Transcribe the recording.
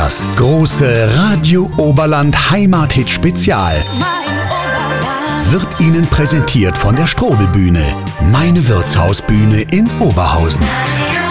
Das große Radio Oberland Heimathit Spezial wird Ihnen präsentiert von der Strobelbühne, meine Wirtshausbühne in Oberhausen.